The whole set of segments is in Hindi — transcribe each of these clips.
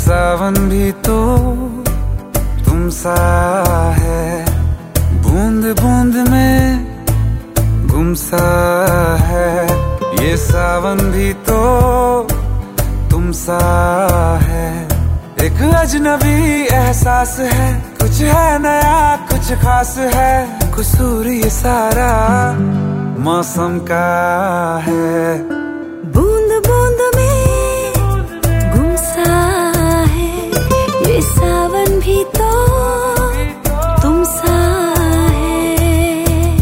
सावन भी तो तुम सा है, बूंद बूंद में गुम सा है। ये सावन भी तो तुम सा है, एक अजनबी एहसास है, कुछ है नया कुछ खास है, कसूर ये सारा मौसम का है। बूंद बूंद में गुम सा है, ये सावन भी तो तुम सा है।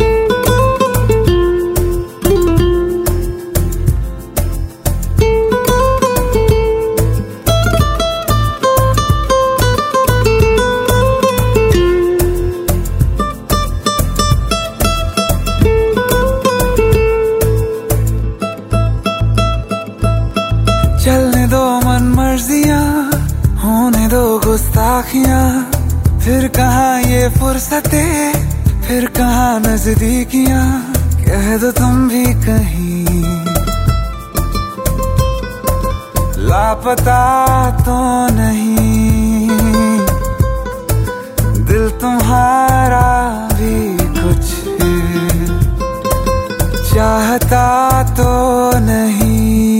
चलने दो मन मर्जियां, होने दो गुस्ताखियां, फिर कहाँ ये फुर्सतें, फिर कहाँ नजदीकियां, कह दो तुम भी कहीं लापता तो नहीं, दिल तुम्हारा भी कुछ चाहता तो नहीं।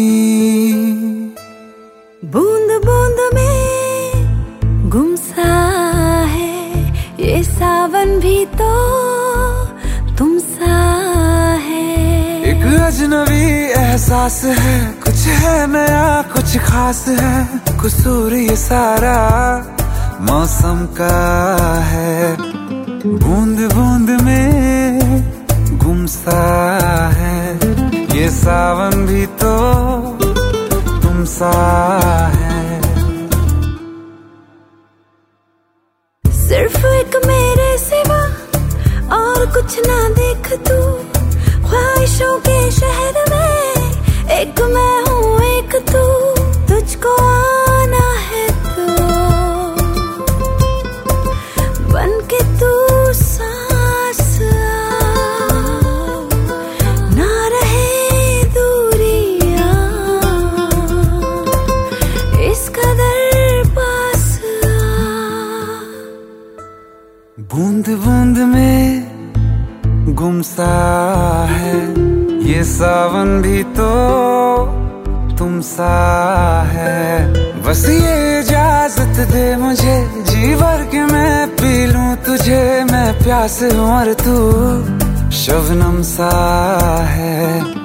बूंद बूंद में गुम सा है, ये सावन भी तो तुम सा है। एक अजनबी एहसास है, कुछ है नया कुछ खास है, कसूर ये सारा मौसम का है। बूंद बूंद में गुम सा है, ये सावन भी तो तुम सा है। सिर्फ एक मेरे सिवा और कुछ ना देख तू, ख्वाहिशों के शहर में एक मैं हूँ एक तू, तुझको आना है तो बन के तू सांस आ, ना रहे दूरियां इस कदर पास आ। बूंद बूंद में गुम सा है, ये सावन भी तो तुम सा है। बस ये इजाजत दे मुझे, जी भर के मैं पी लूं तुझे, मैं प्यास हूं और तू शबनम सा है।